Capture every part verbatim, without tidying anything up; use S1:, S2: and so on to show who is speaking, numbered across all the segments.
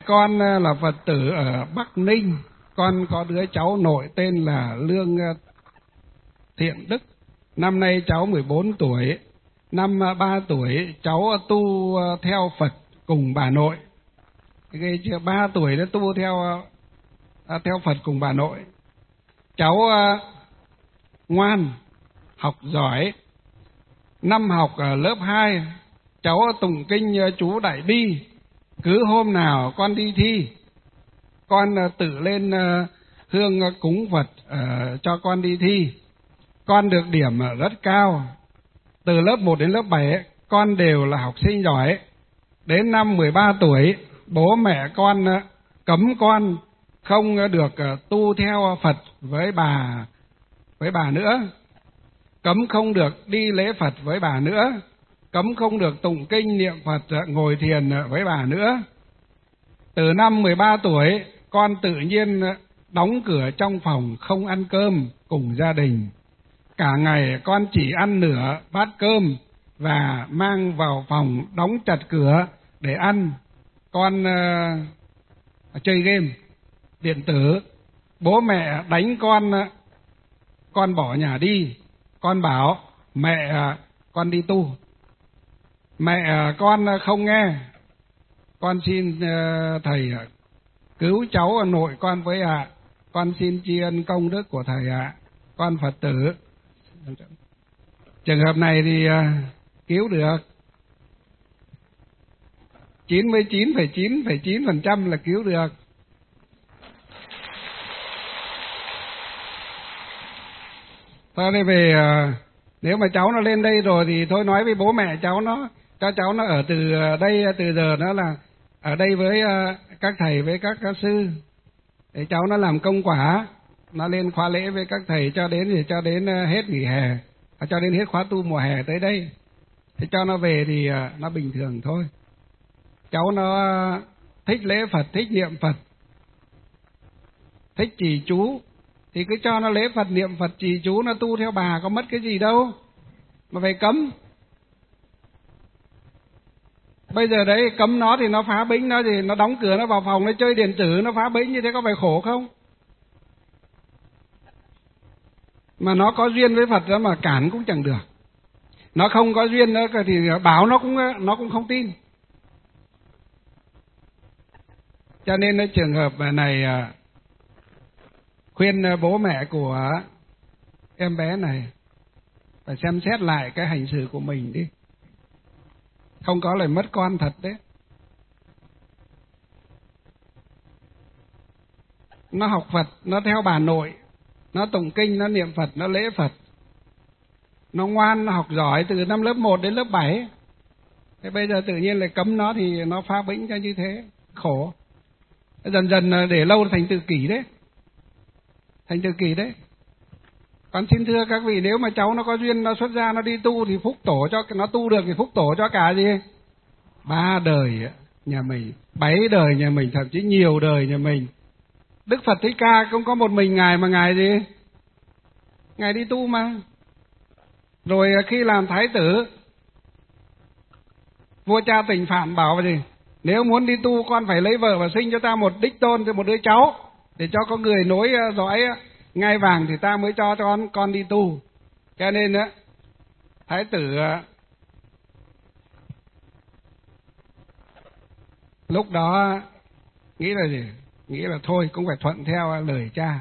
S1: Con là Phật tử ở Bắc Ninh. Con có đứa cháu nội tên là Lương Thiện Đức. Năm nay cháu mười bốn tuổi. Năm ba tuổi cháu tu theo Phật cùng bà nội. Cái chưa ba tuổi đã tu theo theo Phật cùng bà nội. Cháu ngoan, học giỏi. Năm học ở lớp hai, cháu tụng kinh chú Đại Bi. Cứ hôm nào con đi thi, con tự lên hương cúng Phật cho con đi thi. Con được điểm rất cao. Từ lớp một đến lớp bảy, con đều là học sinh giỏi. Đến năm mười ba tuổi, bố mẹ con cấm con không được tu theo Phật với bà với bà nữa, cấm không được đi lễ Phật với bà nữa, cấm không được tụng kinh niệm Phật ngồi thiền với bà nữa. Từ năm mười ba tuổi, con tự nhiên đóng cửa trong phòng không ăn cơm cùng gia đình. Cả ngày con chỉ ăn nửa bát cơm và mang vào phòng đóng chặt cửa để ăn. Con uh, chơi game điện tử. Bố mẹ đánh con, con bỏ nhà đi. Con bảo mẹ con đi tu. Mẹ con không nghe. Con xin uh, thầy cứu cháu nội con với ạ. À. Con xin tri ân công đức của thầy ạ. À. Con Phật tử. Trường hợp này thì uh, cứu được. chín mươi chín phẩy chín phẩy chín phần trăm là cứu được. Thôi đây về, uh, nếu mà cháu nó lên đây rồi thì thôi nói với bố mẹ cháu nó, cho cháu nó ở từ đây, từ giờ nó là ở đây với uh, các thầy, với các các sư. Để cháu nó làm công quả, nó lên khóa lễ với các thầy cho đến thì cho đến uh, hết nghỉ hè, cho đến hết khóa tu mùa hè tới đây. Thì cho nó về thì uh, nó bình thường thôi. Cháu nó thích lễ Phật, thích niệm Phật, thích trì chú, thì cứ cho nó lễ Phật, niệm Phật, trì chú, nó tu theo bà, có mất cái gì đâu mà phải cấm. Bây giờ đấy cấm nó thì nó phá bính, nó thì nó đóng cửa, nó vào phòng, nó chơi điện tử, nó phá bính, như thế có phải khổ không? Mà nó có duyên với Phật đó mà cản cũng chẳng được. Nó không có duyên nữa thì bảo nó cũng nó cũng không tin. Cho nên cái trường hợp này khuyên bố mẹ của em bé này phải xem xét lại cái hành xử của mình đi. Không có lời mất con thật đấy. Nó học Phật, nó theo bà nội, nó tụng kinh, nó niệm Phật, nó lễ Phật. Nó ngoan, nó học giỏi từ năm lớp một đến lớp bảy. Thế bây giờ tự nhiên lại cấm nó thì nó phá bĩnh cho như thế, khổ. Dần dần để lâu thành tự kỷ đấy. Thành tự kỷ đấy. Con xin thưa các vị, nếu mà cháu nó có duyên, nó xuất gia, nó đi tu thì phúc tổ cho, nó tu được thì phúc tổ cho cả gì? Ba đời nhà mình, bảy đời nhà mình, thậm chí nhiều đời nhà mình. Đức Phật Thích Ca cũng có một mình Ngài mà Ngài gì? Ngài đi tu mà. Rồi khi làm thái tử, vua cha Tỉnh Phạn bảo gì? Nếu muốn đi tu con phải lấy vợ và sinh cho ta một đích tôn, cho một đứa cháu, để cho có người nối dõi ngai vàng thì ta mới cho con con đi tu. Cho nên á, thái tử lúc đó nghĩ là gì? Nghĩ là thôi cũng phải thuận theo lời cha.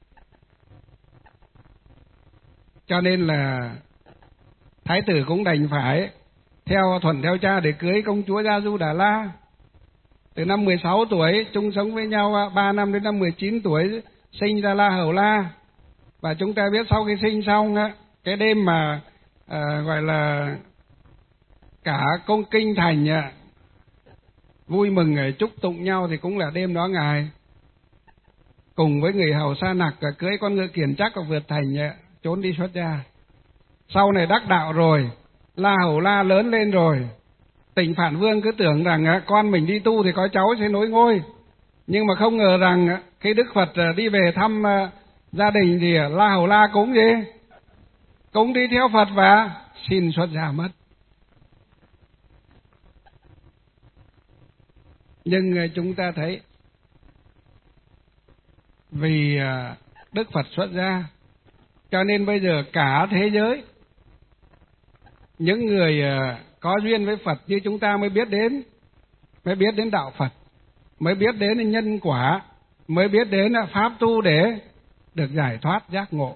S1: Cho nên là thái tử cũng đành phải theo thuận theo cha để cưới công chúa Gia Du Đà La. Từ năm mười sáu tuổi chung sống với nhau ba năm đến năm mười chín tuổi sinh ra La Hầu La. Và chúng ta biết sau khi sinh xong cái đêm mà à, gọi là cả công kinh thành à, vui mừng chúc tụng nhau thì cũng là đêm đó Ngài cùng với người hầu Sa Nặc cưới con ngựa kiển chắc và vượt thành à, trốn đi xuất gia. Sau này đắc đạo rồi, La Hầu La lớn lên rồi, Tỉnh Phạn Vương cứ tưởng rằng con mình đi tu thì có cháu sẽ nối ngôi. Nhưng mà không ngờ rằng khi Đức Phật đi về thăm gia đình thì La Hầu La cũng gì? Cũng đi theo Phật và xin xuất gia mất. Nhưng chúng ta thấy vì Đức Phật xuất gia, cho nên bây giờ cả thế giới, những người có duyên với Phật như chúng ta mới biết đến, mới biết đến đạo Phật, mới biết đến nhân quả, mới biết đến pháp tu để được giải thoát giác ngộ.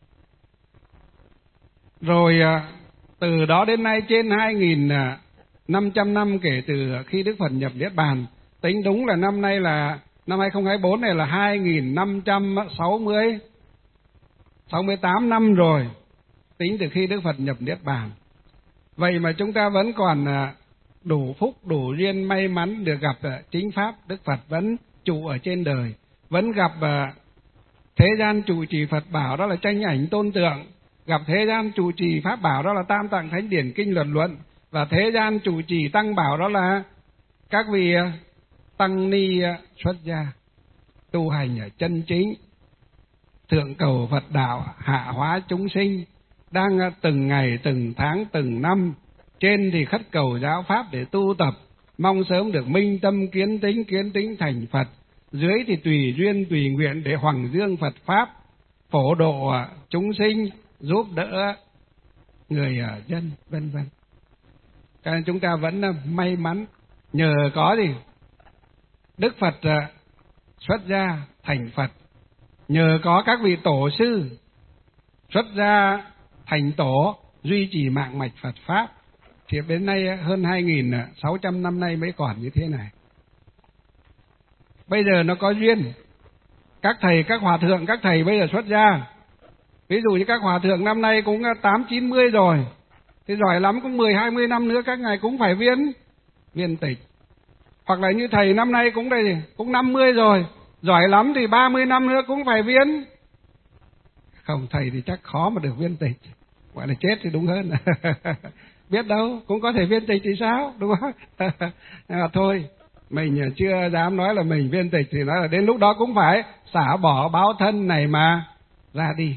S1: Rồi từ đó đến nay trên hai nghìn năm trăm năm kể từ khi Đức Phật nhập Niết Bàn, tính đúng là năm nay là năm hai không hai bốn này là hai nghìn năm trăm sáu mươi sáu mươi tám năm rồi, tính từ khi Đức Phật nhập Niết Bàn. Vậy mà chúng ta vẫn còn đủ phúc, đủ duyên, may mắn được gặp chính pháp. Đức Phật vẫn trụ ở trên đời, vẫn gặp thế gian trụ trì Phật bảo, đó là tranh ảnh tôn tượng, gặp thế gian trụ trì pháp bảo, đó là Tam Tạng Thánh Điển Kinh Luật Luận, và thế gian trụ trì tăng bảo, đó là các vị tăng ni xuất gia tu hành ở chân chính, thượng cầu Phật đạo, hạ hóa chúng sinh, đang từng ngày, từng tháng, từng năm trên thì khất cầu giáo pháp để tu tập, mong sớm được minh tâm kiến tính, kiến tính thành Phật, dưới thì tùy duyên tùy nguyện để hoằng dương Phật pháp, phổ độ chúng sinh, giúp đỡ người dân, vân vân. Cho nên chúng ta vẫn may mắn nhờ có gì Đức Phật xuất gia thành Phật, nhờ có các vị tổ sư xuất gia thành tổ duy trì mạng mạch Phật pháp, thì đến nay hơn hai nghìn sáu trăm năm nay mới còn như thế này. Bây giờ nó có duyên, các thầy, các hòa thượng, các thầy bây giờ xuất gia, ví dụ như các hòa thượng năm nay cũng tám chín mươi rồi, thì giỏi lắm cũng mười hai mươi năm nữa các ngài cũng phải viên viên tịch. Hoặc là như thầy năm nay cũng đây cũng năm mươi rồi, giỏi lắm thì ba mươi năm nữa cũng phải viên. Không, thầy thì chắc khó mà được viên tịch, gọi là chết thì đúng hơn. Biết đâu, cũng có thể viên tịch thì sao, đúng không? À, thôi, mình chưa dám nói là mình viên tịch, thì nói là đến lúc đó cũng phải xả bỏ báo thân này mà ra đi.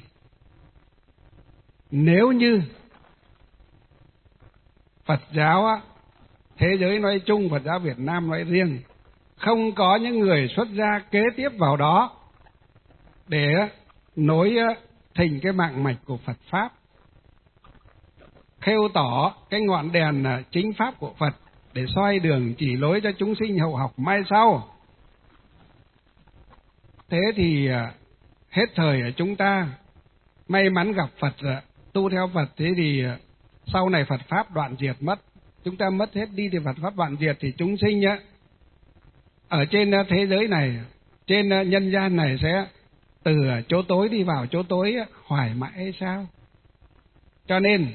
S1: Nếu như Phật giáo á, thế giới nói chung, Phật giáo Việt Nam nói riêng, không có những người xuất gia kế tiếp vào đó để nối thình cái mạng mạch của Phật pháp, khêu tỏ cái ngọn đèn chính pháp của Phật để soi đường chỉ lối cho chúng sinh hậu học mai sau. Thế thì hết thời chúng ta may mắn gặp Phật, tu theo Phật, thế thì sau này Phật pháp đoạn diệt mất, chúng ta mất hết đi thì Phật pháp đoạn diệt, thì chúng sinh á ở trên thế giới này, trên nhân gian này sẽ từ chỗ tối đi vào chỗ tối hoài mãi hay sao? Cho nên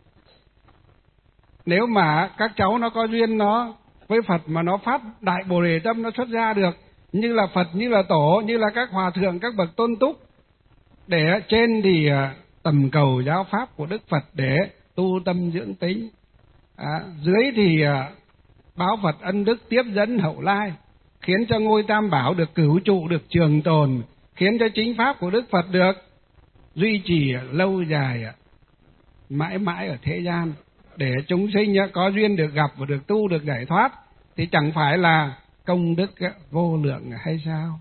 S1: nếu mà các cháu nó có duyên nó với Phật mà nó phát đại Bồ Đề tâm, nó xuất gia được như là Phật, như là Tổ, như là các hòa thượng, các bậc tôn túc, để trên thì tầm cầu giáo pháp của Đức Phật để tu tâm dưỡng tính, à, dưới thì báo Phật ân đức tiếp dẫn hậu lai, khiến cho ngôi Tam Bảo được cửu trụ, được trường tồn, khiến cho chính pháp của Đức Phật được duy trì lâu dài mãi mãi ở thế gian, để chúng sinh có duyên được gặp và được tu, được giải thoát, thì chẳng phải là công đức vô lượng hay sao?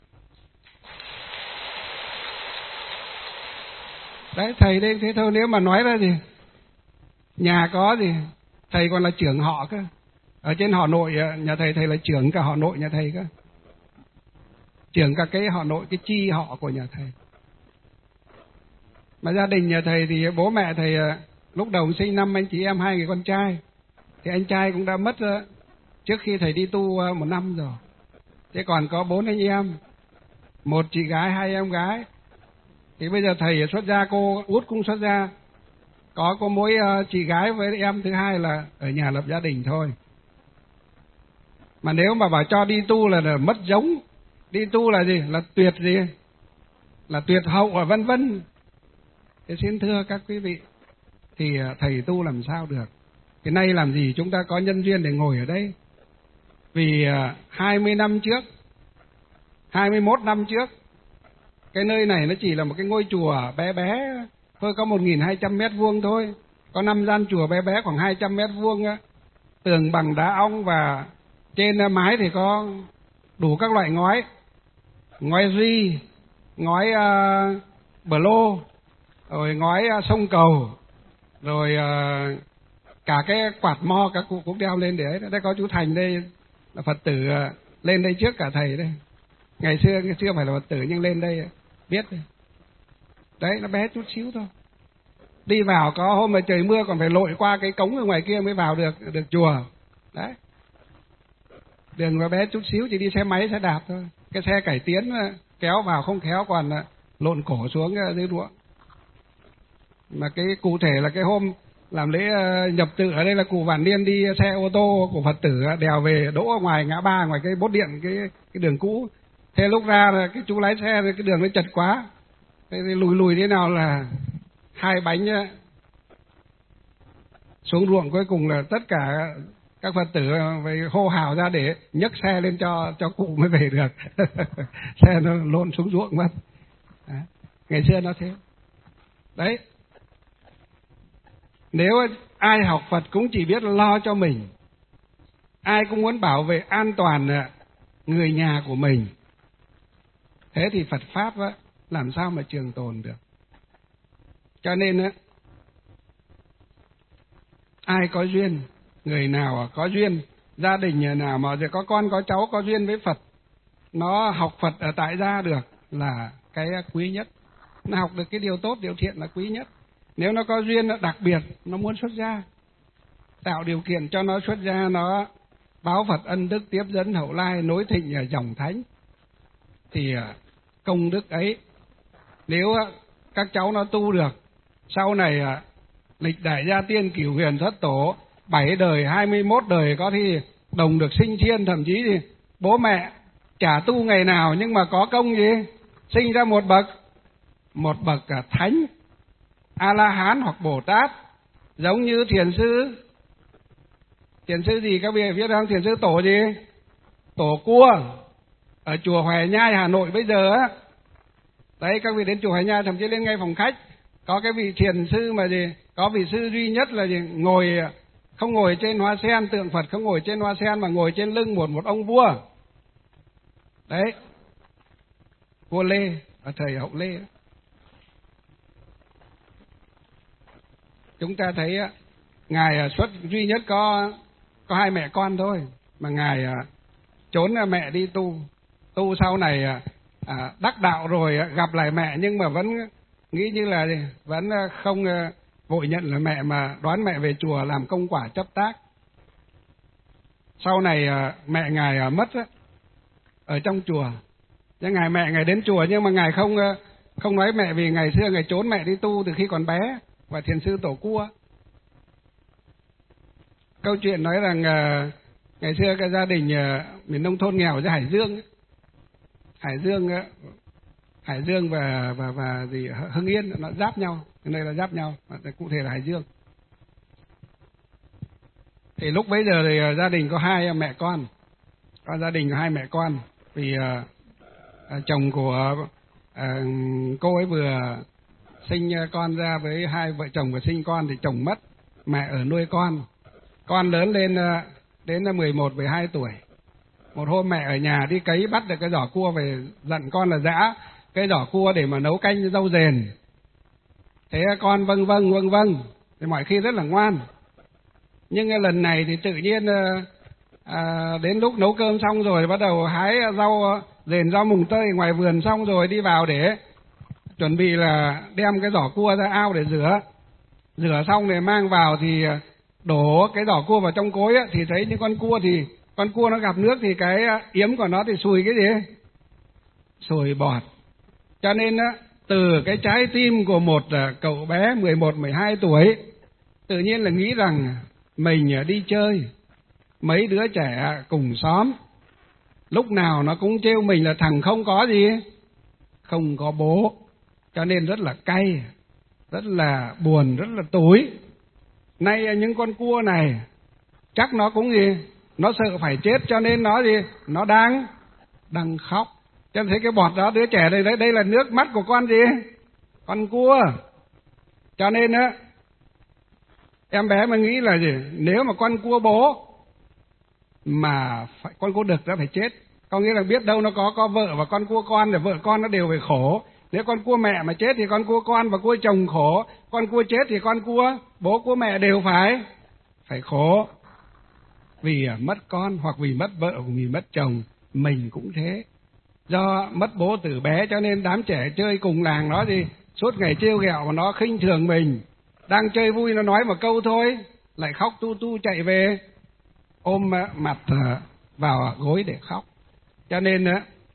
S1: Đấy, thầy đây thế thôi, nếu mà nói ra gì nhà có gì, thầy còn là trưởng họ cơ, ở trên họ nội nhà thầy, thầy là trưởng cả họ nội nhà thầy cơ, trưởng cả cái họ nội, cái chi họ của nhà thầy. Mà gia đình nhà thầy thì bố mẹ thầy lúc đầu sinh năm anh chị em hai người con trai, thì anh trai cũng đã mất trước khi thầy đi tu một năm rồi. Thế còn có bốn anh em, một chị gái, hai em gái. Thì bây giờ thầy xuất gia, cô út cũng xuất gia, có có mỗi chị gái với em thứ hai là ở nhà lập gia đình thôi. Mà nếu mà bảo cho đi tu là, là mất giống, đi tu là gì, là tuyệt gì, là tuyệt hậu và vân vân. Thế xin thưa các quý vị, thì thầy tu làm sao được? Thì nay làm gì chúng ta có nhân duyên để ngồi ở đây? Vì hai mươi năm trước, hai mươi mốt năm trước, cái nơi này nó chỉ là một cái ngôi chùa bé bé thôi, có một nghìn hai trăm mét vuông thôi, có năm gian chùa bé bé khoảng hai trăm mét vuông, tường bằng đá ong và Trên mái thì có đủ các loại ngói, ngói ri, ngói uh, bờ lô, rồi ngói uh, sông cầu, rồi uh, cả cái quạt mo các cụ cũng đeo lên để ấy. Đây có chú Thành đây là Phật tử uh, lên đây trước cả thầy đây. Ngày xưa chưa phải là Phật tử nhưng lên đây biết đây. Đấy, nó bé chút xíu thôi. Đi vào có hôm mà trời mưa còn phải lội qua cái cống ở ngoài kia mới vào được được chùa. Đấy. Đường nó bé chút xíu, chỉ đi xe máy xe đạp thôi. Cái xe cải tiến kéo vào không khéo còn lộn cổ xuống dưới ruộng. Mà cái cụ thể là cái hôm làm lễ nhập tự ở đây là cụ Vạn Niên đi xe ô tô của Phật tử đèo về đỗ ở ngoài ngã ba, ngoài cái bốt điện, cái cái đường cũ. Thế lúc ra là cái chú lái xe cái đường nó chật quá, thế thì lùi lùi thế nào là hai bánh xuống ruộng. Cuối cùng là tất cả các Phật tử phải hô hào ra để nhấc xe lên cho cho cụ mới về được. Xe nó lộn xuống ruộng mất. Đấy. Ngày xưa nó thế. Đấy. Nếu ai học Phật cũng chỉ biết lo cho mình, ai cũng muốn bảo vệ an toàn người nhà của mình, thế thì Phật Pháp á, làm sao mà trường tồn được. Cho nên á, ai có duyên, người nào có duyên, gia đình nhà nào mà có con có cháu có duyên với Phật, nó học Phật ở tại gia được là cái quý nhất. Nó học được cái điều tốt, điều thiện là quý nhất. Nếu nó có duyên nó đặc biệt, nó muốn xuất gia, tạo điều kiện cho nó xuất gia, nó báo Phật ân đức, tiếp dẫn hậu lai, nối thịnh ở dòng thánh, thì công đức ấy, nếu các cháu nó tu được, sau này lịch đại gia tiên cửu huyền thất tổ, bảy đời, hai mươi mốt đời có thì đồng được sinh thiên, thậm chí thì bố mẹ chả tu ngày nào nhưng mà có công gì? Sinh ra một bậc, một bậc cả thánh, A-la-hán hoặc Bồ Tát, giống như thiền sư. Thiền sư gì các vị biết không? Thiền sư tổ gì? Tổ Cua, ở chùa Hoài Nhai, Hà Nội bây giờ á. Đấy, các vị đến chùa Hoài Nhai, thậm chí lên ngay phòng khách, có cái vị thiền sư mà gì? Có vị sư duy nhất là gì? Ngồi, không ngồi trên hoa sen, tượng Phật không ngồi trên hoa sen mà ngồi trên lưng một một ông vua. Đấy, vua Lê, ở thời hậu Lê. Chúng ta thấy Ngài xuất duy nhất có có hai mẹ con thôi, mà Ngài trốn mẹ đi tu. Tu sau này à, đắc đạo rồi gặp lại mẹ nhưng mà vẫn nghĩ như là vẫn không vội nhận là mẹ, mà đoán mẹ về chùa làm công quả chấp tác. Sau này mẹ Ngài mất ở trong chùa. Chứ Ngài mẹ Ngài đến chùa nhưng mà Ngài không không nói mẹ, vì ngày xưa Ngài trốn mẹ đi tu từ khi còn bé, và thiền sư Tổ Cua. Câu chuyện nói rằng uh, ngày xưa cái gia đình uh, miền nông thôn nghèo ở Hải Dương, Hải Dương, uh, Hải Dương và và và gì Hưng Yên nó giáp nhau, cái này là giáp nhau, cụ thể là Hải Dương. Thì lúc bấy giờ thì uh, gia đình có hai mẹ con, có gia đình có hai mẹ con, vì uh, uh, chồng của uh, cô ấy vừa sinh con ra với hai vợ chồng, và sinh con thì chồng mất, mẹ ở nuôi con. Con lớn lên đến mười một, mười hai tuổi. Một hôm mẹ ở nhà đi cấy bắt được cái giỏ cua về, dặn con là giã cái giỏ cua để mà nấu canh rau dền. Thế con vâng vâng vâng vâng, thì mọi khi rất là ngoan. Nhưng lần này thì tự nhiên à, đến lúc nấu cơm xong rồi bắt đầu hái rau dền, rau mùng tơi ngoài vườn, xong rồi đi vào để chuẩn bị là đem cái giỏ cua ra ao để rửa. Rửa xong rồi mang vào thì đổ cái giỏ cua vào trong cối á, thì thấy những con cua thì con cua nó gặp nước thì cái yếm của nó thì sùi cái gì? Sùi bọt. Cho nên á, từ cái trái tim của một cậu bé mười một, mười hai tuổi tự nhiên là nghĩ rằng mình đi chơi, mấy đứa trẻ cùng xóm lúc nào nó cũng trêu mình là thằng không có gì, không có bố. Cho nên rất là cay, rất là buồn, rất là tủi. Nay những con cua này chắc nó cũng gì, nó sợ phải chết, cho nên nó gì, nó đang đang khóc. Cho nên thấy cái bọt đó, đứa trẻ đây đấy, đây là nước mắt của con gì, con cua. Cho nên á, em bé mà nghĩ là gì, nếu mà con cua bố mà phải, con cua đực nó phải chết. Có nghĩa là biết đâu nó có có vợ và con cua con, rồi vợ con nó đều phải khổ. Nếu con cua mẹ mà chết thì con cua con và cua chồng khổ, con cua chết thì con cua bố cua mẹ đều phải phải khổ. Vì mất con hoặc vì mất vợ hoặc vì mất chồng. Mình cũng thế, do mất bố từ bé cho nên đám trẻ chơi cùng làng nó thì suốt ngày trêu ghẹo mà nó khinh thường mình. Đang chơi vui nó nói một câu thôi lại khóc tu tu chạy về ôm mặt vào gối để khóc. Cho nên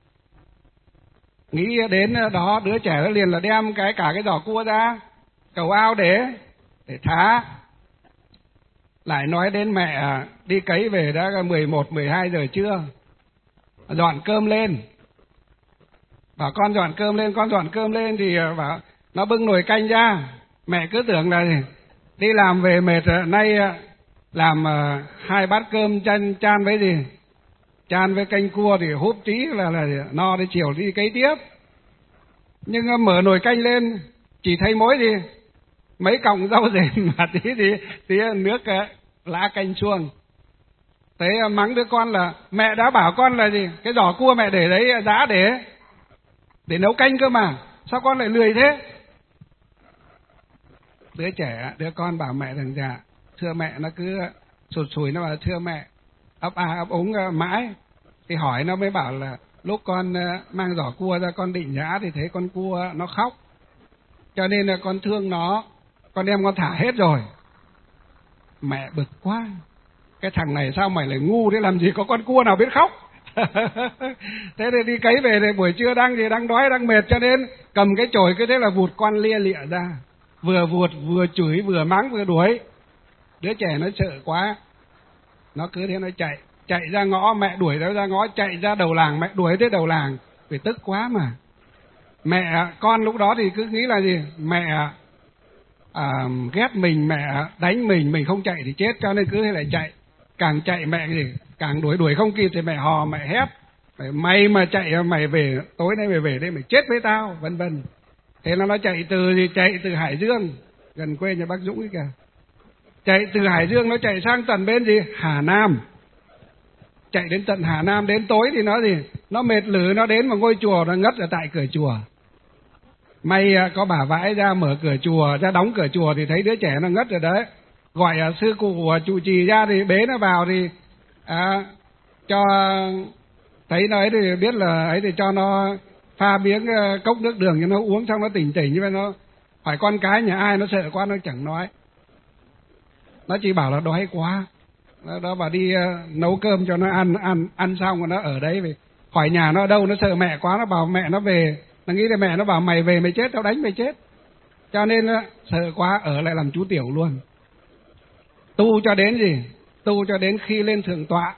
S1: nghĩ đến đó, đứa trẻ nó liền là đem cái cả cái giỏ cua ra cầu ao để để thả. Lại nói đến mẹ đi cấy về đã mười một, mười hai giờ trưa, dọn cơm lên. Bảo con dọn cơm lên, con dọn cơm lên thì bảo nó bưng nồi canh ra. Mẹ cứ tưởng là đi làm về mệt, nay làm hai bát cơm chan chan với gì? Chan với canh cua thì húp tí là là no, để chiều đi cấy tiếp. Nhưng mở nồi canh lên chỉ thấy mỗi gì? Mấy cọng rau rền mà tí thì tí nước lá canh xuông. Thế mắng đứa con là mẹ đã bảo con là gì? Cái giỏ cua mẹ để đấy giá để để nấu canh cơ mà, sao con lại lười thế? Đứa trẻ, đứa con bảo mẹ rằng dạ, thưa mẹ, nó cứ sụt sùi nó bảo thưa mẹ, ấp à ấp úng mãi. Thì hỏi nó mới bảo là lúc con mang giỏ cua ra con định nhã thì thấy con cua nó khóc, cho nên là con thương nó, con đem con thả hết rồi. Mẹ bực quá, cái thằng này sao mày lại ngu thế, làm gì có con cua nào biết khóc. Thế thì đi cấy về thì buổi trưa đang gì đang đói đang mệt, cho nên cầm cái chổi cứ thế là vụt con lia lịa ra, vừa vụt vừa chửi vừa mắng vừa đuổi. Đứa trẻ nó sợ quá, nó cứ thế nó chạy chạy ra ngõ, mẹ đuổi nó ra ngõ, chạy ra đầu làng, mẹ đuổi tới đầu làng vì tức quá mà. Mẹ con lúc đó thì cứ nghĩ là gì, mẹ à, ghét mình, mẹ đánh mình, mình không chạy thì chết, cho nên cứ thế lại chạy. Càng chạy mẹ gì càng đuổi, đuổi không kịp thì mẹ hò mẹ hét, mày mà chạy mày về tối nay mày về đây mày chết với tao, vân vân. Thế là nó chạy từ gì chạy từ Hải Dương, gần quê nhà bác Dũng ấy kìa, chạy từ Hải Dương nó chạy sang tận bên gì Hà Nam, chạy đến tận Hà Nam. Đến tối thì nó gì nó mệt lử, nó đến một ngôi chùa, nó ngất ở tại cửa chùa. May có bà vãi ra mở cửa chùa ra, đóng cửa chùa thì thấy đứa trẻ nó ngất rồi đấy, gọi à, sư cụ trụ trì ra thì bế nó vào thì à, cho thấy nó ấy thì biết là ấy thì cho nó pha miếng cốc nước đường cho nó uống, xong nó tỉnh tỉnh. Nhưng mà nó hỏi con cái nhà ai, nó sợ quá nó chẳng nói, nó chỉ bảo là đói quá. Đó, đó bà đi uh, nấu cơm cho nó ăn, ăn ăn xong rồi nó ở đấy. Vì hỏi nhà nó ở đâu, nó sợ mẹ quá, nó bảo mẹ nó về, nó nghĩ là mẹ nó bảo mày về mày chết, tao đánh mày chết, cho nên uh, sợ quá ở lại làm chú tiểu luôn. Tu cho đến gì tu cho đến khi lên thượng tọa.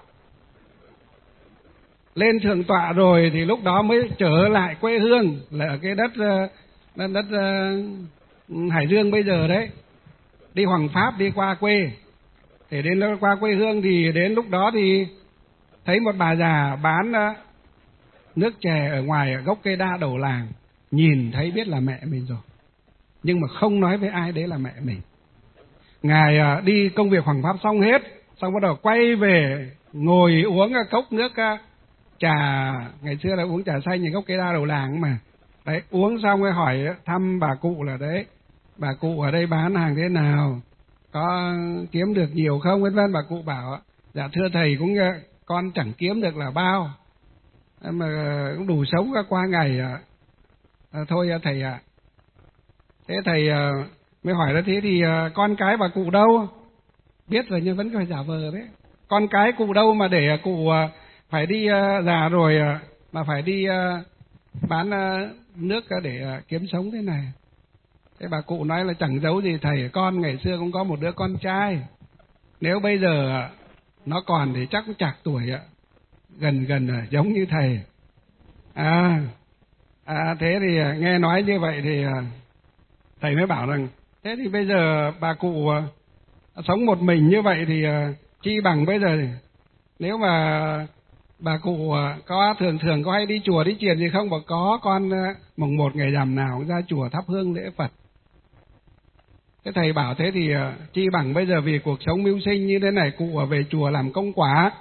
S1: Lên thượng tọa rồi thì lúc đó mới trở lại quê hương, là ở cái đất đất, đất uh, Hải Dương bây giờ đấy. Đi Hoàng Pháp đi qua quê, để đến qua quê hương thì đến lúc đó thì thấy một bà già bán uh, nước chè ở ngoài ở gốc cây đa đầu làng. Nhìn thấy biết là mẹ mình rồi, nhưng mà không nói với ai đấy là mẹ mình. Ngài uh, đi công việc Hoàng Pháp xong hết, xong bắt đầu quay về ngồi uống uh, cốc nước uh, trà, ngày xưa là uống trà xanh như gốc cây đa đầu làng mà. Đấy, uống xong rồi hỏi thăm bà cụ là đấy, bà cụ ở đây bán hàng thế nào, có kiếm được nhiều không, vân vân. Bà cụ bảo dạ thưa thầy, cũng con chẳng kiếm được là bao, mà cũng đủ sống qua ngày à, thôi thầy ạ. À. Thế thầy à, mới hỏi là thế thì à, con cái bà cụ đâu? Biết rồi nhưng vẫn phải giả vờ đấy. Con cái cụ đâu mà để cụ à, phải đi à, già rồi à, mà phải đi à, bán à, nước à, để à, kiếm sống thế này. Thế bà cụ nói là chẳng giấu gì thầy, con ngày xưa cũng có một đứa con trai, nếu bây giờ nó còn thì chắc cũng chạc tuổi ạ, gần gần giống như thầy. À, à thế thì nghe nói như vậy thì thầy mới bảo rằng thế thì bây giờ bà cụ sống một mình như vậy thì chi bằng bây giờ nếu mà bà cụ có thường thường có hay đi chùa đi chiền gì không? Bảo có, con mùng một ngày rằm nào cũng ra chùa thắp hương lễ Phật. Thế thầy bảo thế thì chi bằng bây giờ vì cuộc sống mưu sinh như thế này, cụ ở về chùa làm công quả,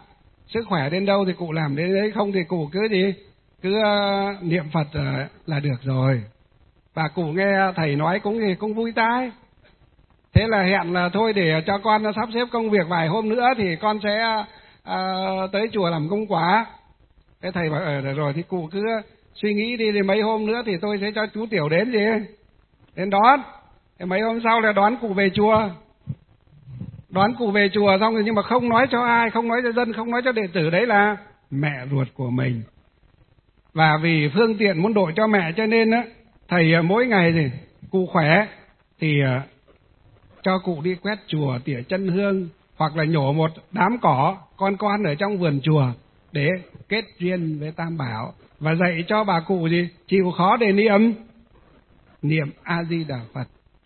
S1: sức khỏe đến đâu thì cụ làm đến đấy, không thì cụ cứ gì cứ uh, niệm Phật uh, là được rồi. Và cụ nghe thầy nói cũng thì cũng vui tai. Thế là hẹn là thôi để cho con sắp xếp công việc vài hôm nữa thì con sẽ uh, tới chùa làm công quả. Thế thầy bảo ở rồi thì cụ cứ suy nghĩ đi, thì mấy hôm nữa thì tôi sẽ cho chú Tiểu đến gì đến đón. Thế mấy hôm sau là đón cụ về chùa. Đón cụ về chùa xong rồi nhưng mà không nói cho ai, không nói cho dân, không nói cho đệ tử đấy là mẹ ruột của mình. Và vì phương tiện muốn độ cho mẹ cho nên á, thầy mỗi ngày thì cụ khỏe thì cho cụ đi quét chùa, tỉa chân hương, hoặc là nhổ một đám cỏ con con ở trong vườn chùa để kết duyên với Tam Bảo, và dạy cho bà cụ gì chịu khó để niệm niệm A Di Đà Phật.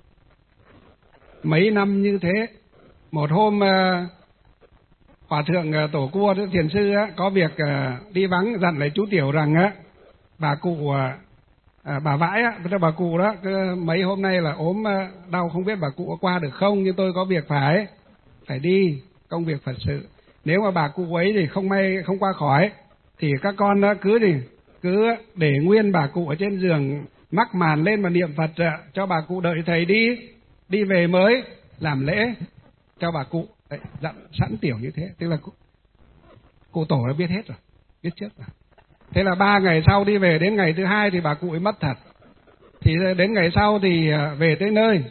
S1: Mấy năm như thế, một hôm uh, hòa thượng uh, tổ cua thiền sư uh, có việc uh, đi vắng, dặn lại chú Tiểu rằng uh, bà cụ uh, uh, bà vãi uh, bà cụ đó uh, mấy hôm nay là ốm uh, đau, không biết bà cụ có qua được không, nhưng tôi có việc phải phải đi công việc Phật sự. Nếu mà bà cụ ấy thì không may không qua khỏi thì các con uh, cứ thì cứ để nguyên bà cụ ở trên giường, mắc màn lên mà niệm Phật uh, cho bà cụ đợi thầy đi đi về mới làm lễ cho bà cụ. Đấy, dặn sẵn Tiểu như thế, tức là cụ, cụ tổ đã biết hết rồi, biết trước rồi. Thế là ba ngày sau đi về, đến ngày thứ hai thì bà cụ ấy mất thật. Thì đến ngày sau thì về tới nơi,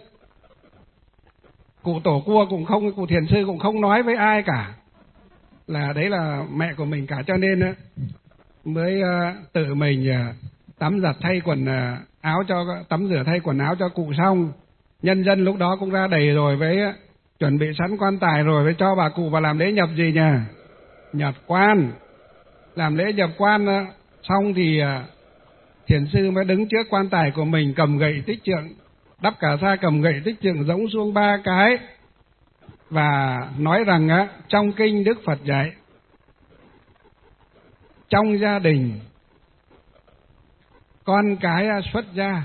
S1: cụ tổ cua cũng không, cụ thiền sư cũng không nói với ai cả là đấy là mẹ của mình cả, cho nên mới tự mình tắm giặt thay quần áo cho, tắm rửa thay quần áo cho cụ xong. Nhân dân lúc đó cũng ra đầy rồi, với chuẩn bị sẵn quan tài rồi, với cho bà cụ vào làm lễ nhập gì nhỉ? Nhập quan. Làm lễ nhập quan xong thì thiền sư mới đứng trước quan tài của mình, cầm gậy tích trượng, đắp cả sa cầm gậy tích trượng giẫng xuống ba cái và nói rằng á, trong kinh Đức Phật dạy, trong gia đình con cái xuất gia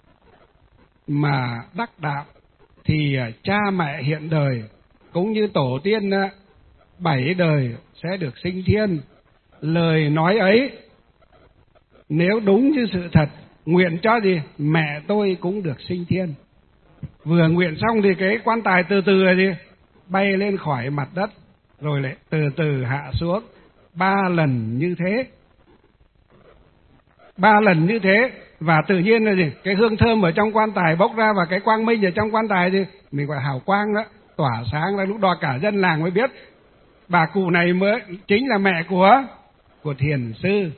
S1: mà đắc đạo thì cha mẹ hiện đời cũng như tổ tiên bảy đời sẽ được sinh thiên. Lời nói ấy nếu đúng như sự thật, nguyện cho gì mẹ tôi cũng được sinh thiên. Vừa nguyện xong thì cái quan tài từ từ là gì bay lên khỏi mặt đất, rồi lại từ từ hạ xuống ba lần như thế, ba lần như thế. Và tự nhiên là gì cái hương thơm ở trong quan tài bốc ra, và cái quang minh ở trong quan tài gì mình gọi hào quang đó tỏa sáng ra. Lúc đó cả dân làng mới biết bà cụ này mới chính là mẹ của của thiền sư.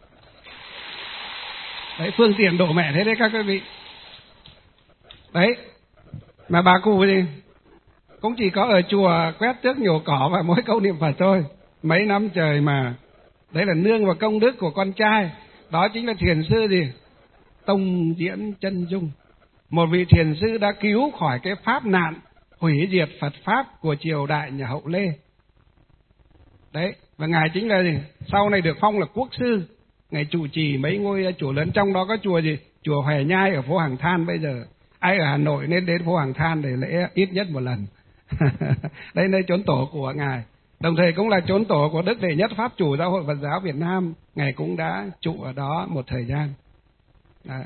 S1: Đấy, phương tiện độ mẹ thế đấy các quý vị. Đấy, mà bà cụ gì cũng chỉ có ở chùa quét tước nhổ cỏ và mỗi câu niệm Phật thôi, mấy năm trời mà. Đấy là nương vào công đức của con trai. Đó chính là thiền sư gì Tông Diễn Chân Dung, một vị thiền sư đã cứu khỏi cái pháp nạn hủy diệt Phật pháp của triều đại nhà Hậu Lê. Đấy, và ngài chính là gì sau này được phong là quốc sư. Ngài trụ trì mấy ngôi chùa lớn, trong đó có chùa gì chùa Hòe Nhai ở phố Hàng Than. Bây giờ ai ở Hà Nội nên đến phố Hàng Than để lễ ít nhất một lần. Đây nơi chốn tổ của ngài, đồng thời cũng là chốn tổ của Đức Đệ Nhất Pháp Chủ Giáo hội Phật giáo Việt Nam. Ngài cũng đã trụ ở đó một thời gian. Đấy.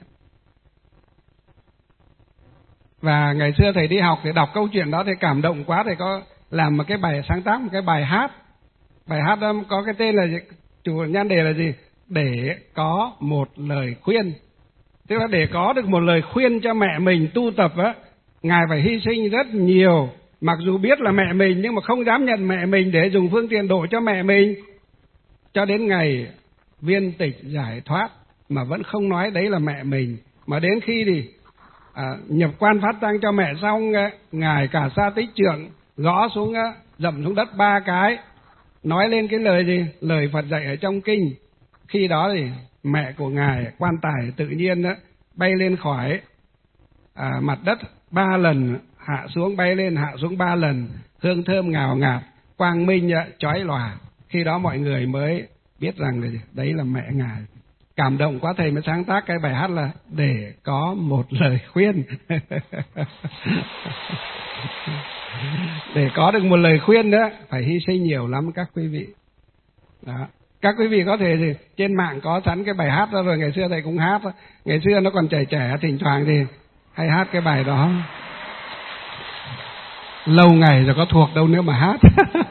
S1: Và ngày xưa thầy đi học thì đọc câu chuyện đó thì cảm động quá, thầy có làm một cái bài sáng tác một cái bài hát. Bài hát đó có cái tên là gì? Chủ nhan đề là gì? Để có một lời khuyên. Tức là để có được một lời khuyên cho mẹ mình tu tập á, ngài phải hy sinh rất nhiều. Mặc dù biết là mẹ mình nhưng mà không dám nhận mẹ mình để dùng phương tiện độ cho mẹ mình, cho đến ngày viên tịch giải thoát mà vẫn không nói đấy là mẹ mình. Mà đến khi thì à, nhập quan phát tang cho mẹ xong, ngài cả sa tích trượng gõ xuống, dậm xuống đất ba cái, nói lên cái lời gì? Lời Phật dạy ở trong kinh. Khi đó thì mẹ của ngài, quan tài tự nhiên đó, bay lên khỏi à, mặt đất ba lần, hạ xuống, bay lên hạ xuống ba lần, hương thơm ngào ngạt, quang minh chói lòa. Khi đó mọi người mới biết rằng là đấy là mẹ ngài. Cảm động quá, thầy mới sáng tác cái bài hát là để có một lời khuyên. Để có được một lời khuyên đó phải hy sinh nhiều lắm các quý vị. Đó. Các quý vị có thể thì trên mạng có sẵn cái bài hát đó rồi, ngày xưa thầy cũng hát, ngày xưa nó còn trẻ trẻ thỉnh thoảng thì hay hát cái bài đó. Lâu ngày rồi có thuộc đâu nếu mà hát.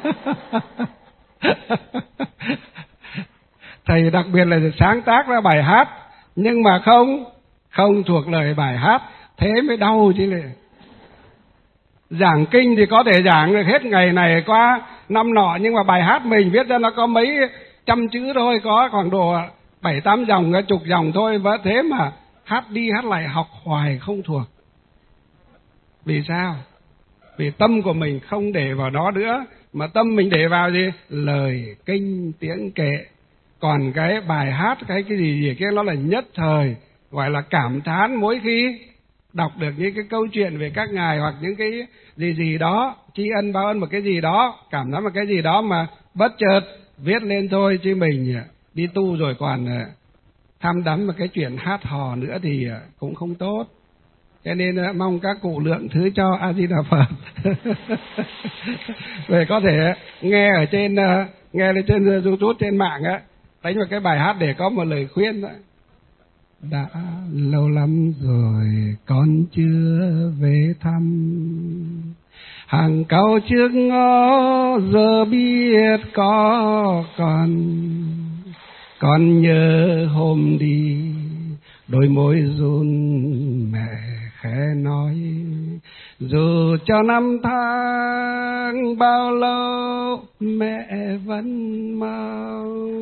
S1: Thầy đặc biệt là sáng tác ra bài hát nhưng mà không không thuộc lời bài hát, thế mới đau chứ lệ. Giảng kinh thì có thể giảng được hết ngày này qua năm nọ, nhưng mà bài hát mình viết ra nó có mấy trăm chữ thôi, có khoảng độ bảy tám dòng, chục dòng thôi, và thế mà hát đi hát lại học hoài không thuộc. Vì sao? Vì tâm của mình không để vào đó nữa, mà tâm mình để vào gì? Lời kinh tiếng kệ. Còn cái bài hát, cái cái gì gì kia nó là nhất thời, gọi là cảm thán mỗi khi đọc được những cái câu chuyện về các ngài, hoặc những cái gì gì đó, tri ân báo ân một cái gì đó, cảm thán một cái gì đó mà bất chợt viết lên thôi, chứ mình đi tu rồi còn tham đắm vào cái chuyện hát hò nữa thì cũng không tốt. Cho nên mong các cụ lượng thứ cho A Di Đà Phật. Về có thể nghe ở trên nghe lên trên YouTube, trên mạng á, đánh vào cái bài hát để có một lời khuyên đó. Đã lâu lắm rồi con chưa về thăm, hàng cau trước ngõ giờ biết có con. Con nhớ hôm đi đôi môi run mẹ khẽ nói, dù cho năm tháng bao lâu mẹ vẫn mong.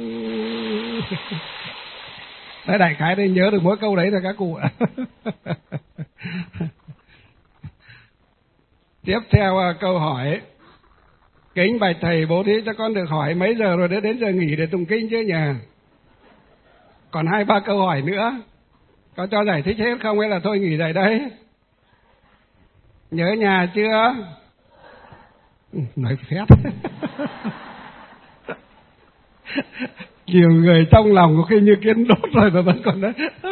S1: Đấy, đại khái đây nhớ được mỗi câu đấy rồi các cụ ạ. Tiếp theo câu hỏi: kính bạch thầy bố thí cho con được hỏi mấy giờ rồi, đến đến giờ nghỉ để tụng kinh chứ nhà? Còn hai ba câu hỏi nữa, có cho giải thích hết không hay là thôi nghỉ tại đây? Nhớ nhà chưa? Nói phét. Nhiều người trong lòng có khi như kiến đốt rồi mà vẫn còn đấy.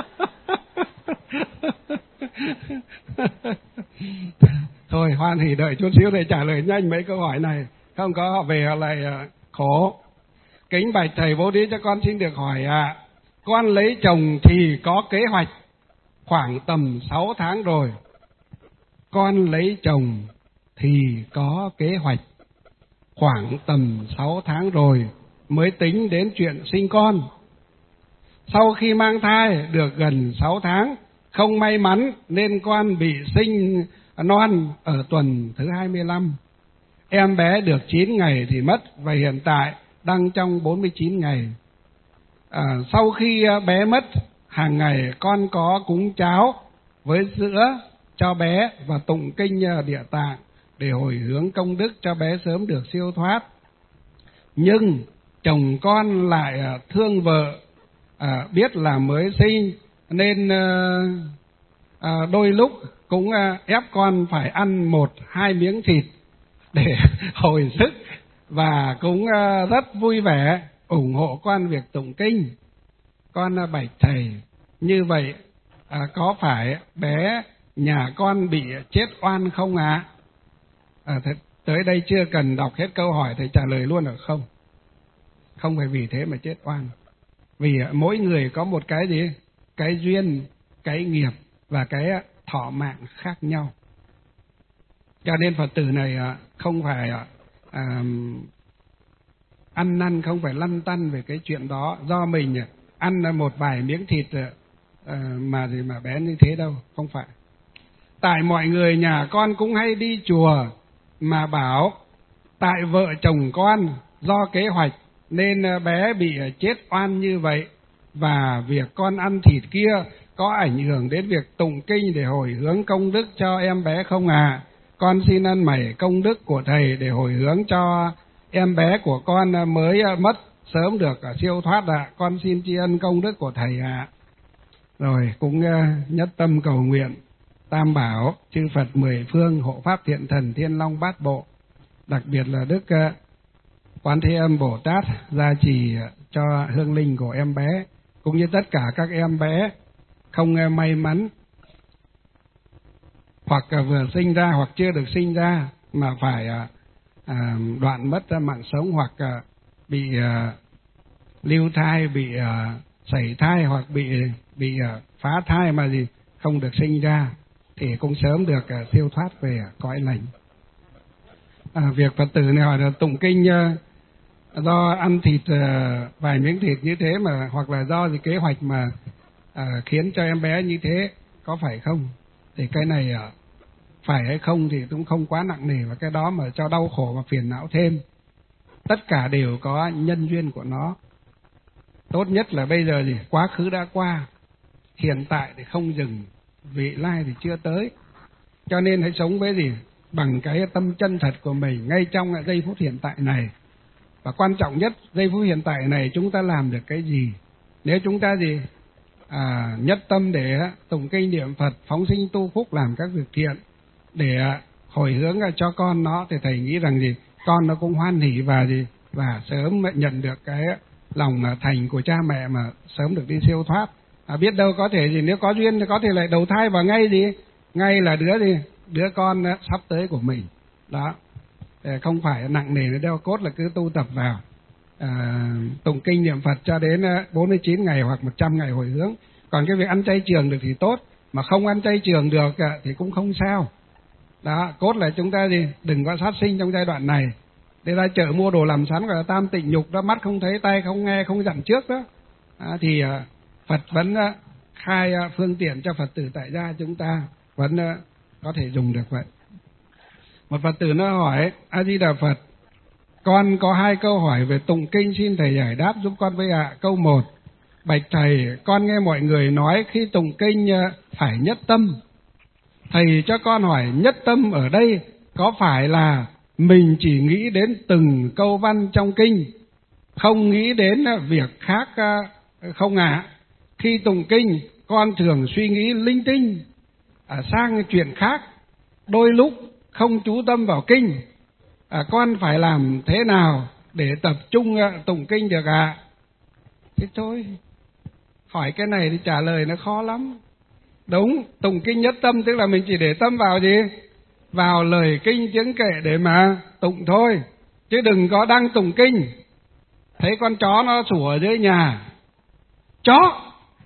S1: Thôi hoan hỉ đợi chút xíu để trả lời nhanh mấy câu hỏi này, không có họ về họ lại khổ. Kính bạch thầy bố thí cho con xin được hỏi ạ, à, con lấy chồng thì có kế hoạch khoảng tầm sáu tháng rồi. Con lấy chồng thì có kế hoạch khoảng tầm sáu tháng rồi mới tính đến chuyện sinh con. Sau khi mang thai được gần sáu tháng, không may mắn nên con bị sinh non ở tuần thứ hai mươi lăm. Em bé được chín ngày thì mất và hiện tại đang trong bốn mươi chín ngày. À, sau khi bé mất, hàng ngày con có cúng cháo với sữa cho bé và tụng kinh Địa Tạng để hồi hướng công đức cho bé sớm được siêu thoát. Nhưng chồng con lại thương vợ, à, biết là mới sinh nên à, à, đôi lúc cũng à, ép con phải ăn một hai miếng thịt để hồi sức, và cũng à, rất vui vẻ ủng hộ con việc tụng kinh. Con à, bạch thầy, như vậy à, có phải bé nhà con bị chết oan không ạ? À? À, tới đây chưa cần đọc hết câu hỏi, thầy trả lời luôn được không? Không phải vì thế mà chết oan. Vì mỗi người có một cái gì? Cái duyên, cái nghiệp và cái thọ mạng khác nhau. Cho nên Phật tử này không phải à, ăn năn, không phải lăn tăn về cái chuyện đó. Do mình ăn một vài miếng thịt à, mà gì mà bé như thế đâu, không phải. Tại mọi người nhà con cũng hay đi chùa mà bảo tại vợ chồng con do kế hoạch nên bé bị chết oan như vậy, và việc con ăn thịt kia có ảnh hưởng đến việc tụng kinh để hồi hướng công đức cho em bé không à? Con xin ăn mẩy công đức của thầy để hồi hướng cho em bé của con mới mất sớm được siêu thoát ạ. À. Con xin tri ân công đức của thầy ạ. À. Rồi cũng nhất tâm cầu nguyện Tam Bảo, chư Phật mười phương, hộ pháp thiện thần Thiên Long Bát Bộ, đặc biệt là Đức Quán Thế Âm Bồ Tát gia trì cho hương linh của em bé, cũng như tất cả các em bé không may mắn hoặc vừa sinh ra hoặc chưa được sinh ra mà phải à, đoạn mất mạng sống, hoặc à, bị uh, lưu thai, bị uh, sảy thai hoặc bị bị uh, phá thai mà gì không được sinh ra thì cũng sớm được uh, siêu thoát về cõi lành. À, việc Phật tử này hỏi là tụng kinh uh, do ăn thịt uh, vài miếng thịt như thế mà hoặc là do gì kế hoạch mà uh, khiến cho em bé như thế có phải không? Thì cái này uh, phải hay không thì cũng không quá nặng nề, và cái đó mà cho đau khổ và phiền não thêm. Tất cả đều có nhân duyên của nó. Tốt nhất là bây giờ gì quá khứ đã qua, hiện tại thì không dừng, vị lai thì chưa tới. Cho nên hãy sống với gì bằng cái tâm chân thật của mình ngay trong giây phút hiện tại này. Và quan trọng nhất, giây phút hiện tại này chúng ta làm được cái gì? Nếu chúng ta gì à, nhất tâm để tụng kinh niệm Phật, phóng sinh tu phúc, làm các việc thiện để hồi hướng cho con nó, thì thầy nghĩ rằng gì con nó cũng hoan hỉ và gì và sớm nhận được cái lòng thành của cha mẹ mà sớm được đi siêu thoát. À, biết đâu có thể gì nếu có duyên thì có thể lại đầu thai vào ngay gì ngay là đứa gì đứa con sắp tới của mình đó. Không phải nặng nề nữa đâu, cốt là cứ tu tập vào à, tụng kinh niệm Phật cho đến bốn mươi chín ngày hoặc một trăm ngày hồi hướng. Còn cái việc ăn chay trường được thì tốt, mà không ăn chay trường được thì cũng không sao. Đó, cốt là chúng ta gì đừng có sát sinh trong giai đoạn này. Để ra chợ mua đồ làm sẵn gọi là tam tịnh nhục đó, mắt không thấy, tay không nghe, không dặn trước đó. À, thì uh, Phật vẫn uh, khai uh, phương tiện cho Phật tử tại gia chúng ta vẫn uh, có thể dùng được vậy. Một Phật tử nó hỏi: A Di Đà Phật, con có hai câu hỏi về tụng kinh, xin thầy giải đáp giúp con với ạ. Câu một: bạch thầy, con nghe mọi người nói khi tụng kinh uh, phải nhất tâm. Thầy cho con hỏi nhất tâm ở đây có phải là mình chỉ nghĩ đến từng câu văn trong kinh, không nghĩ đến việc khác không ạ? À? Khi tụng kinh, con thường suy nghĩ linh tinh à, sang chuyện khác, đôi lúc không chú tâm vào kinh. À, con phải làm thế nào để tập trung tụng kinh được ạ? À? Thế thôi, hỏi cái này thì trả lời nó khó lắm. Đúng, tụng kinh nhất tâm tức là mình chỉ để tâm vào gì? Vào lời kinh tiếng kệ để mà tụng thôi, chứ đừng có đang tụng kinh thấy con chó nó sủa ở dưới nhà: chó,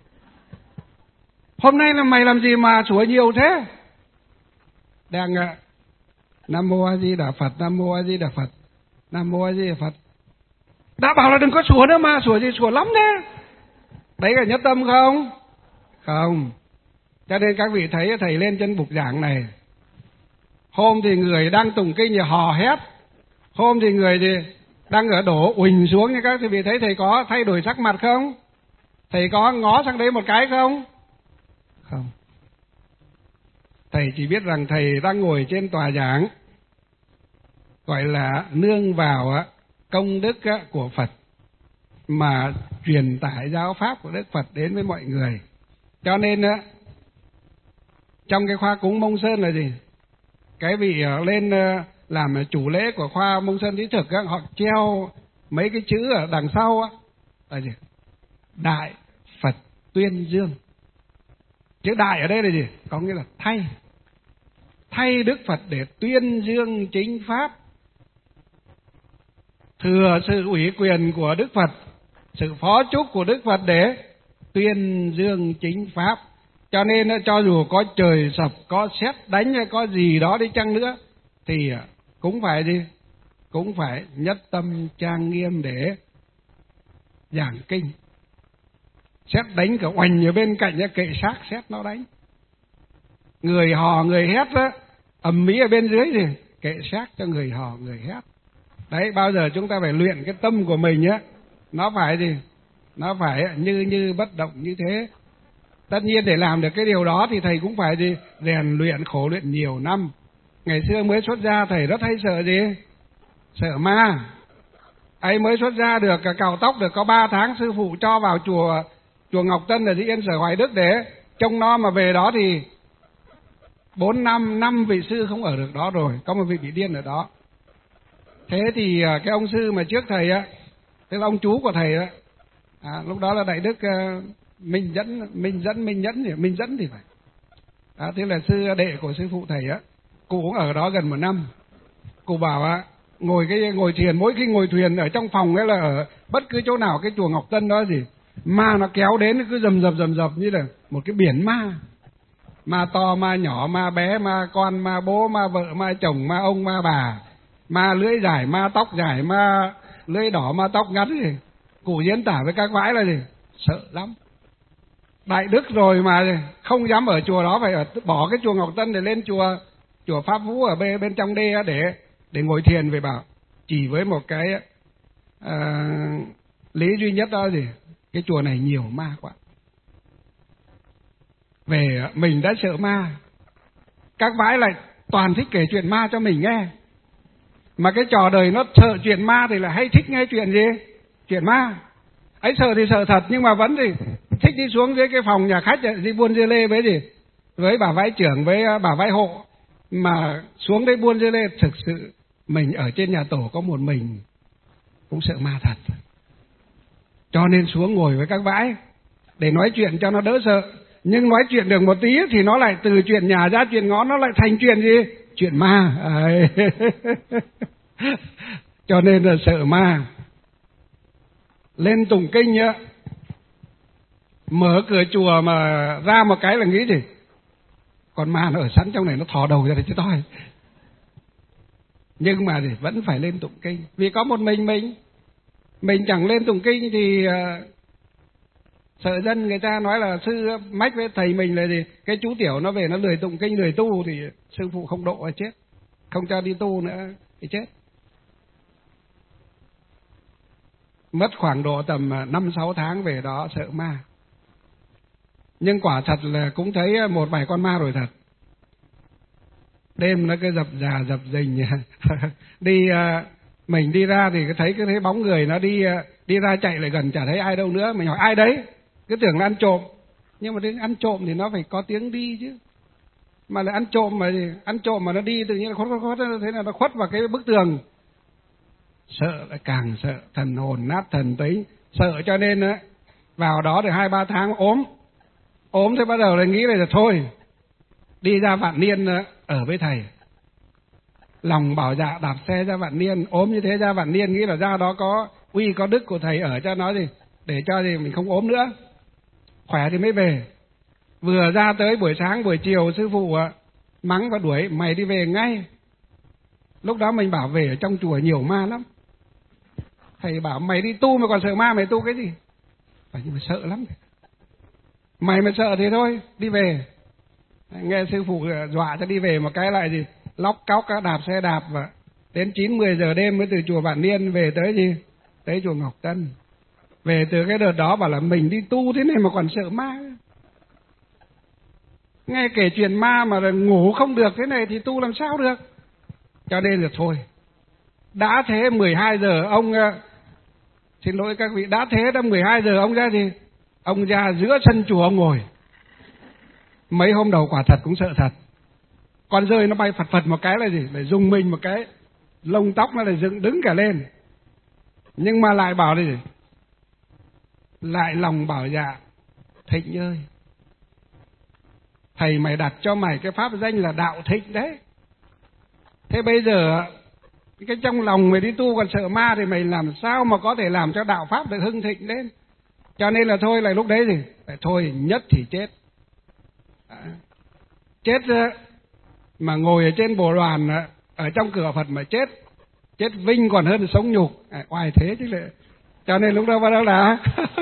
S1: hôm nay là mày làm gì mà sủa nhiều thế? Đang ạ, Nam Mô A Di Đà Phật, Nam Mô A Di Đà Phật, Nam Mô A Di Đà Phật. Đã bảo là đừng có sủa nữa mà, sủa gì sủa lắm thế. Đấy là nhất tâm không? Không. Cho nên các vị thấy thầy lên trên bục giảng này, hôm thì người đang tụng kinh thì hò hét, hôm thì người thì đang ở đổ uỳnh xuống, như các vị thấy thầy có thay đổi sắc mặt không? Thầy có ngó sang đấy một cái không? Không. Thầy chỉ biết rằng thầy đang ngồi trên tòa giảng, gọi là nương vào công đức của Phật mà truyền tải giáo pháp của Đức Phật đến với mọi người. Cho nên trong cái khoa cúng Mông Sơn là gì? Cái vị lên làm chủ lễ của khoa Mông Sơn Lý Thực, họ treo mấy cái chữ ở đằng sau là gì? Đại Phật tuyên dương. Chữ đại ở đây là gì? Có nghĩa là thay. Thay Đức Phật để tuyên dương chính pháp. Thừa sự ủy quyền của Đức Phật, sự phó chúc của Đức Phật để tuyên dương chính pháp. Cho nên cho dù có trời sập, có sét đánh hay có gì đó đi chăng nữa thì cũng phải gì? Cũng phải nhất tâm trang nghiêm để giảng kinh. Sét đánh cả oành ở bên cạnh, kệ xác sét nó đánh. Người hò người hét đó, ầm ĩ ở bên dưới thì kệ xác cho người hò người hét. Đấy, bao giờ chúng ta phải luyện cái tâm của mình á, nó phải gì? Nó phải như như bất động như thế. Tất nhiên để làm được cái điều đó thì thầy cũng phải gì? Rèn luyện khổ luyện nhiều năm. Ngày xưa mới xuất gia thầy rất hay sợ gì? Sợ ma. Ấy mới xuất gia được cạo tóc được có ba tháng, sư phụ cho vào chùa chùa Ngọc Tân ở Dĩ Yên Sở Hoài Đức để trông nó, mà về đó thì bốn năm năm vị sư không ở được đó rồi, có một vị bị điên ở đó. Thế thì cái ông sư mà trước thầy á, tức là ông chú của thầy á, à, lúc đó là Đại Đức uh, Minh Dẫn, Minh Dẫn, Minh Nhẫn thì Minh Dẫn thì phải. À, thế là sư đệ của sư phụ thầy á, cụ cũng ở đó gần một năm. Cụ bảo á, ngồi cái ngồi thiền, mỗi khi ngồi thuyền ở trong phòng ấy là ở bất cứ chỗ nào cái chùa Ngọc Tân đó gì, ma nó kéo đến cứ rầm rập rầm rập như là một cái biển ma. Ma to, ma nhỏ, ma bé, ma con, ma bố, ma vợ, ma chồng, ma ông, ma bà, ma lưỡi dài, ma tóc dài, ma lưỡi đỏ, ma tóc ngắn gì. Cụ diễn tả với các vãi là gì? Sợ lắm. Đại đức rồi mà không dám ở chùa đó, phải ở, bỏ cái chùa Ngọc Tân để lên chùa chùa Pháp Vũ ở bên, bên trong đê để để ngồi thiền. Về bảo chỉ với một cái à, lý duy nhất đó gì, cái chùa này nhiều ma quá. Về mình đã sợ ma, các vãi lại toàn thích kể chuyện ma cho mình nghe. Mà cái trò đời nó sợ chuyện ma thì là hay thích nghe chuyện gì? Chuyện ma. Ấy sợ thì sợ thật, nhưng mà vẫn thì thích đi xuống dưới cái phòng nhà khách đi buôn dưa lê với gì, với bà vãi trưởng, với bà vãi hộ, mà xuống đây buôn dưa lê. Thực sự mình ở trên nhà tổ có một mình cũng sợ ma thật, cho nên xuống ngồi với các vãi để nói chuyện cho nó đỡ sợ. Nhưng nói chuyện được một tí thì nó lại từ chuyện nhà ra chuyện ngõ, nó lại thành chuyện gì? Chuyện ma. Cho nên là sợ ma. Lên tụng kinh nhá, mở cửa chùa mà ra một cái là nghĩ gì? Con ma nó ở sẵn trong này, nó thò đầu ra để chứ tôi. Nhưng mà thì vẫn phải lên tụng kinh, vì có một mình mình. Mình chẳng lên tụng kinh thì uh, sợ dân người ta nói là sư mách với thầy mình là gì? Cái chú tiểu nó về nó lười tụng kinh, lười tu thì sư phụ không độ là chết, không cho đi tu nữa thì chết. Mất khoảng độ tầm năm sáu tháng về đó sợ ma. Nhưng quả thật là cũng thấy một vài con ma rồi thật. Đêm nó cứ dập dà dập dình đi mình đi ra thì thấy cái thấy bóng người nó đi đi ra chạy lại gần chả thấy ai đâu nữa. Mình hỏi ai đấy, cứ tưởng là ăn trộm. Nhưng mà đến ăn trộm thì nó phải có tiếng đi chứ, mà lại ăn trộm mà ăn trộm mà nó đi tự nhiên là khuất khuất khuất, thế là nó khuất vào cái bức tường. Sợ lại càng sợ, thần hồn nát thần tính, sợ cho nên á vào đó được hai ba tháng ốm ốm thì bắt đầu lại nghĩ là thôi đi ra Vạn Niên ở với thầy. Lòng bảo dạ đạp xe ra Vạn Niên, ốm như thế ra Vạn Niên, nghĩ là ra đó có uy có đức của thầy ở cho nó gì, để cho gì mình không ốm nữa, khỏe thì mới về. Vừa ra tới buổi sáng buổi chiều sư phụ mắng và đuổi mày đi về ngay. Lúc đó mình bảo về ở trong chùa nhiều ma lắm. Thầy bảo mày đi tu mà còn sợ ma, mày tu cái gì? Phải, nhưng mà sợ lắm. Mày mà sợ thì thôi, đi về. Nghe sư phụ dọa cho đi về một cái lại gì, lóc cóc đạp xe đạp và đến chín mười giờ đêm mới từ chùa Vạn Niên về tới gì? Tới chùa Ngọc Tân. Về từ cái đợt đó bảo là mình đi tu thế này mà còn sợ ma. Nghe kể chuyện ma mà ngủ không được thế này thì tu làm sao được? Cho nên là thôi. Đã thế mười hai giờ ông, xin lỗi các vị, đã thế đã mười hai giờ ông ra gì? Ông ra giữa sân chùa ông ngồi. Mấy hôm đầu quả thật cũng sợ thật. Con rơi nó bay phật phật một cái là gì? Để rung mình một cái, lông tóc nó lại dựng đứng cả lên. Nhưng mà lại bảo là gì? Lại lòng bảo dạ Thịnh ơi, thầy mày đặt cho mày cái pháp danh là Đạo Thịnh đấy. Thế bây giờ cái trong lòng mày đi tu còn sợ ma thì mày làm sao mà có thể làm cho đạo pháp được hưng thịnh lên? Cho nên là thôi, lại lúc đấy gì? Lại thôi nhất thì chết. À, chết mà ngồi ở trên bồ đoàn ở trong cửa Phật mà chết, chết vinh còn hơn sống nhục. À, oai thế chứ lại. Cho nên lúc đó bắt đầu là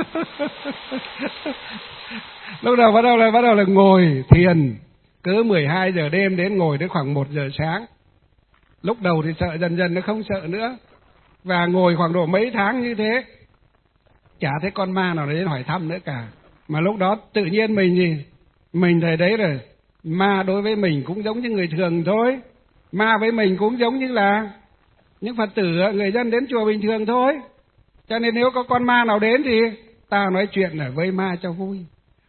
S1: lúc đầu bắt đầu là bắt đầu là ngồi thiền cứ mười hai giờ đêm đến ngồi đến khoảng một giờ sáng. Lúc đầu thì sợ, dần dần nó không sợ nữa. Và ngồi khoảng độ mấy tháng như thế, chả thấy con ma nào đến hỏi thăm nữa cả. Mà lúc đó tự nhiên mình gì? Mình thấy đấy rồi, ma đối với mình cũng giống như người thường thôi. Ma với mình cũng giống như là những Phật tử, người dân đến chùa bình thường thôi. Cho nên nếu có con ma nào đến thì ta nói chuyện ở với ma cho vui.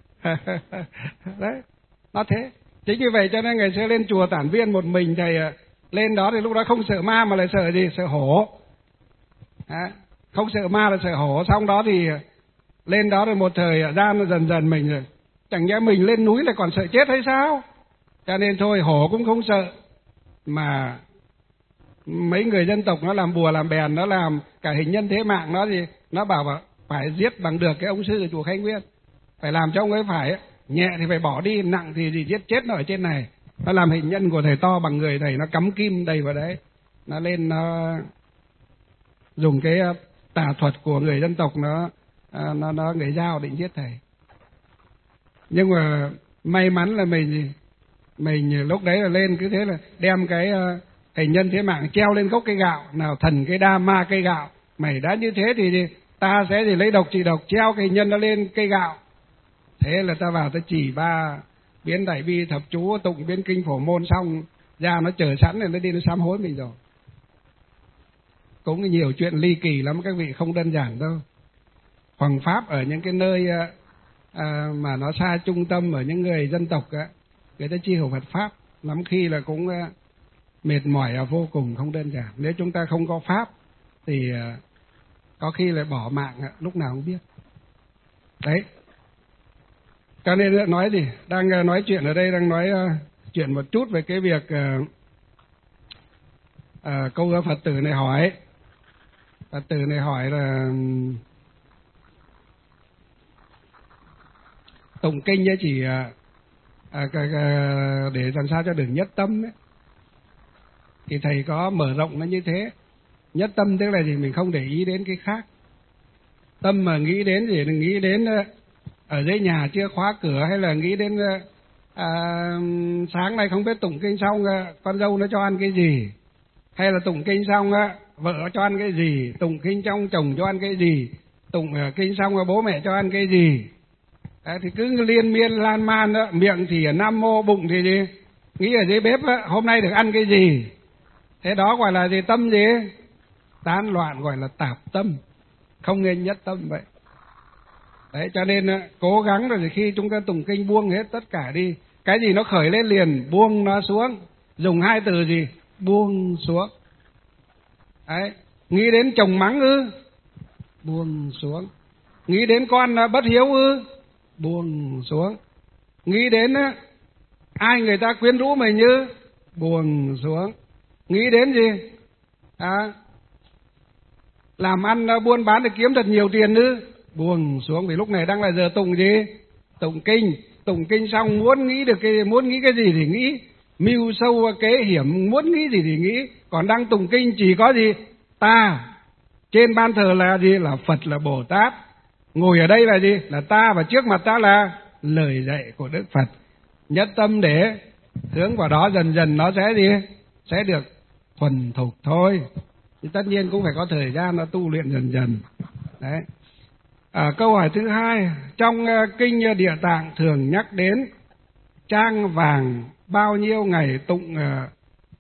S1: Đấy, nó thế. Chính như vậy cho nên ngày xưa lên chùa Tản Viên một mình thầy lên đó thì lúc đó không sợ ma mà lại sợ gì? Sợ hổ. À, không sợ ma là sợ hổ. Xong đó thì lên đó rồi một thời gian dần dần mình rồi, chẳng nhẽ mình lên núi lại còn sợ chết hay sao? Cho nên thôi hổ cũng không sợ, mà mấy người dân tộc nó làm bùa làm bèn, nó làm cả hình nhân thế mạng, nó thì nó bảo là phải giết bằng được cái ông sư ở chùa Khánh Nguyên, phải làm cho ông ấy phải nhẹ thì phải bỏ đi, nặng thì, thì giết chết nó ở trên này. Nó làm hình nhân của thầy to bằng người thầy, nó cắm kim đầy vào đấy, nó lên nó dùng cái tà thuật của người dân tộc, nó nó nó người Dao định giết thầy. Nhưng mà may mắn là mình mình lúc đấy là lên cứ thế là đem cái hình nhân thế mạng treo lên gốc cây gạo, nào thần cây đa ma cây gạo, mày đã như thế thì ta sẽ thì lấy độc trị độc, treo cái hình nhân nó lên cây gạo. Thế là ta vào ta chỉ ba biến đại bi thập chú tụng biến kinh phổ môn xong ra nó chờ sẵn rồi nó đi nó sám hối mình rồi. Cũng nhiều chuyện ly kỳ lắm các vị, không đơn giản đâu. Hoằng pháp ở những cái nơi à, mà nó xa trung tâm, ở những người dân tộc á, người ta chi hiểu Phật pháp lắm khi là cũng à, mệt mỏi à, vô cùng, không đơn giản. Nếu chúng ta không có pháp thì à, có khi lại bỏ mạng à, lúc nào không biết. Đấy. Cho nên nói gì, đang nói chuyện ở đây, đang nói uh, chuyện một chút về cái việc uh, uh, câu Phật tử này hỏi, Phật tử này hỏi là tụng kinh ấy chỉ uh, uh, uh, để làm sao cho được nhất tâm ấy. Thì thầy có mở rộng nó như thế. Nhất tâm tức là gì? Mình không để ý đến cái khác. Tâm mà nghĩ đến gì? Nghĩ đến uh, ở dưới nhà chưa khóa cửa, hay là nghĩ đến à, sáng nay không biết tụng kinh xong con dâu nó cho ăn cái gì, hay là tụng kinh xong vợ cho ăn cái gì, tụng kinh trong chồng cho ăn cái gì, tụng kinh xong bố mẹ cho ăn cái gì. Đấy, thì cứ liên miên lan man đó, miệng thì ở Nam Mô, bụng thì gì nghĩ ở dưới bếp đó, hôm nay được ăn cái gì. Thế đó gọi là gì? Tâm gì? Tán loạn, gọi là tạp tâm, không nên nhất tâm vậy. Đấy, cho nên cố gắng rồi thì khi chúng ta tụng kinh buông hết tất cả đi. Cái gì nó khởi lên liền buông nó xuống. Dùng hai từ gì? Buông xuống. Đấy, nghĩ đến chồng mắng ư? Buông xuống. Nghĩ đến con bất hiếu ư? Buông xuống. Nghĩ đến ai người ta quyến rũ mình như? Buông xuống. Nghĩ đến gì? À, làm ăn buôn bán để kiếm thật nhiều tiền ư? Buông xuống, vì lúc này đang là giờ tụng gì? Tụng kinh. Tụng kinh xong muốn nghĩ được cái muốn nghĩ cái gì thì nghĩ, mưu sâu kế hiểm muốn nghĩ gì thì nghĩ. Còn đang tụng kinh chỉ có gì? Ta. Trên ban thờ là gì? Là Phật, là Bồ Tát. Ngồi ở đây là gì? Là ta, và trước mặt ta là lời dạy của Đức Phật. Nhất tâm để hướng vào đó, dần dần nó sẽ gì? Sẽ được thuần thục thôi. Thì tất nhiên cũng phải có thời gian nó tu luyện dần dần. Đấy. À, câu hỏi thứ hai, trong uh, kinh Địa Tạng thường nhắc đến trang vàng bao nhiêu ngày tụng uh,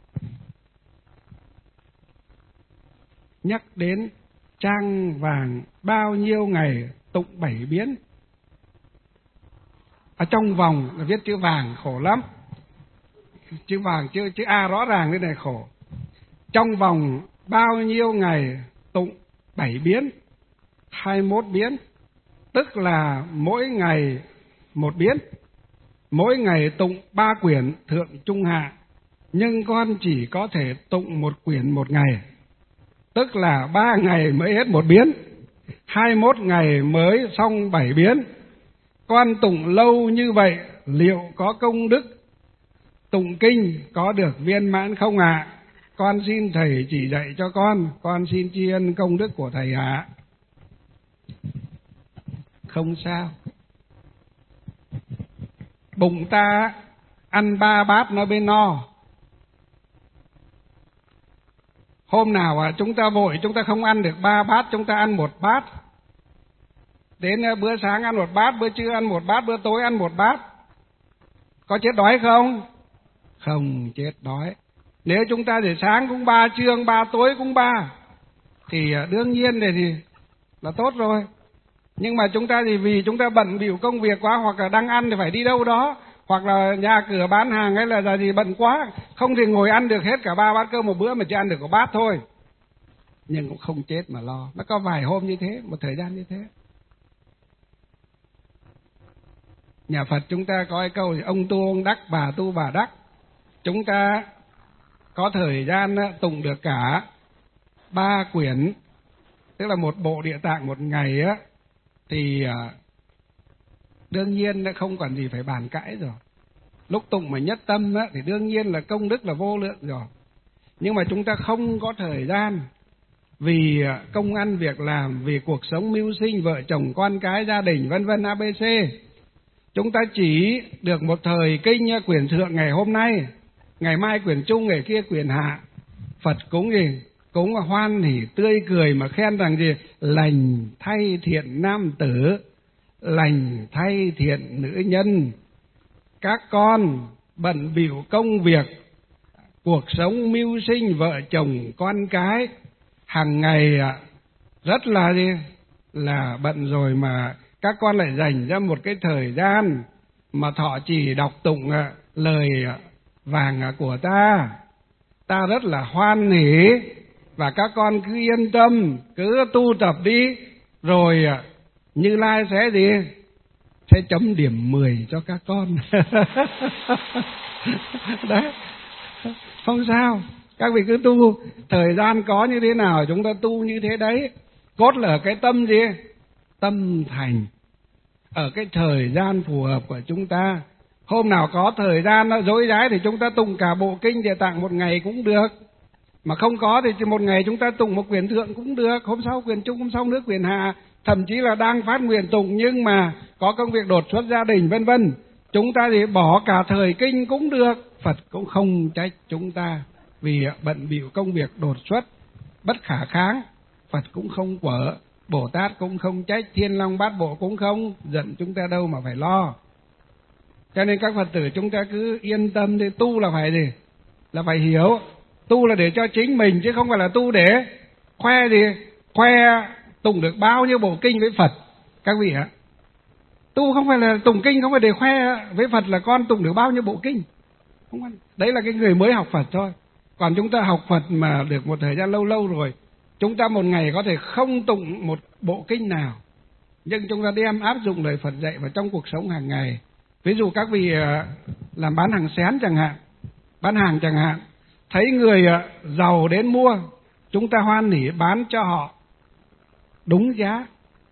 S1: nhắc đến trang vàng bao nhiêu ngày tụng bảy biến. Ở trong vòng là viết chữ vàng khổ lắm, chữ vàng chữ chữ A rõ ràng thế này khổ. Trong vòng bao nhiêu ngày tụng bảy biến, hai mươi mốt biến, tức là mỗi ngày một biến. Mỗi ngày tụng ba quyển thượng trung hạ, nhưng con chỉ có thể tụng một quyển một ngày, tức là ba ngày mới hết một biến, hai mươi mốt ngày mới xong bảy biến. Con tụng lâu như vậy liệu có công đức tụng kinh có được viên mãn không ạ? À? Con xin thầy chỉ dạy cho con, con xin tri ân công đức của thầy ạ. À. Không sao. Bụng ta ăn ba bát nó mới no. Hôm nào à, chúng ta vội chúng ta không ăn được ba bát, chúng ta ăn một bát. Đến bữa sáng ăn một bát, bữa trưa ăn một bát, bữa tối ăn một bát. Có chết đói không? Không chết đói. Nếu chúng ta để sáng cũng ba, trưa cũng ba, tối cũng ba, thì đương nhiên thì, thì là tốt rồi. Nhưng mà chúng ta thì vì chúng ta bận bịu công việc quá, hoặc là đang ăn thì phải đi đâu đó, hoặc là nhà cửa bán hàng hay là là gì bận quá, không thì ngồi ăn được hết cả ba bát cơm một bữa mà chỉ ăn được có bát thôi. Nhưng cũng không chết mà lo. Nó có vài hôm như thế, một thời gian như thế. Nhà Phật chúng ta có cái câu gì? Ông tu ông đắc, bà tu bà đắc. Chúng ta có thời gian tụng được cả ba quyển, tức là một bộ Địa Tạng một ngày á, thì đương nhiên không còn gì phải bàn cãi rồi. Lúc tụng mà nhất tâm á, thì đương nhiên là công đức là vô lượng rồi. Nhưng mà chúng ta không có thời gian vì công ăn việc làm, vì cuộc sống mưu sinh, vợ chồng con cái, gia đình vân vân a bê xê. Chúng ta chỉ được một thời kinh quyển thượng ngày hôm nay, ngày mai quyển trung, ngày kia quyển hạ. Phật cúng gì? Cúng hoan hỉ tươi cười mà khen rằng gì? Lành thay thiện nam tử, lành thay thiện nữ nhân. Các con bận bịu công việc, cuộc sống mưu sinh, vợ chồng con cái, hàng ngày rất là gì? Là bận rồi mà các con lại dành ra một cái thời gian mà thọ trì đọc tụng lời vàng của ta. Ta rất là hoan hỉ, và các con cứ yên tâm, cứ tu tập đi, rồi Như Lai sẽ gì? Sẽ chấm điểm mười cho các con. Đấy, không sao. Các vị cứ tu, thời gian có như thế nào chúng ta tu như thế đấy. Cốt là ở cái tâm gì? Tâm thành. Ở cái thời gian phù hợp của chúng ta. Hôm nào có thời gian nó dối rái thì chúng ta tụng cả bộ kinh Địa Tạng một ngày cũng được. Mà không có thì chỉ một ngày chúng ta tụng một quyển thượng cũng được. Hôm sau quyển trung, hôm sau nữa quyển hạ. Thậm chí là đang phát nguyện tụng nhưng mà có công việc đột xuất gia đình vân vân, chúng ta thì bỏ cả thời kinh cũng được. Phật cũng không trách chúng ta vì bận bịu công việc đột xuất bất khả kháng. Phật cũng không quở, Bồ Tát cũng không trách, Thiên Long Bát Bộ cũng không giận chúng ta đâu mà phải lo. Cho nên các Phật tử chúng ta cứ yên tâm đi. Tu là phải gì? Là phải hiểu. Tu là để cho chính mình chứ không phải là tu để khoe gì? Khoe tụng được bao nhiêu bộ kinh với Phật. Các vị ạ, tu không phải là tụng kinh, không phải để khoe với Phật là con tụng được bao nhiêu bộ kinh. Không phải. Đấy là cái người mới học Phật thôi. Còn chúng ta học Phật mà được một thời gian lâu lâu rồi, chúng ta một ngày có thể không tụng một bộ kinh nào, nhưng chúng ta đem áp dụng lời Phật dạy vào trong cuộc sống hàng ngày. Ví dụ các vị làm bán hàng xén chẳng hạn, bán hàng chẳng hạn, thấy người giàu đến mua, chúng ta hoan hỉ bán cho họ đúng giá.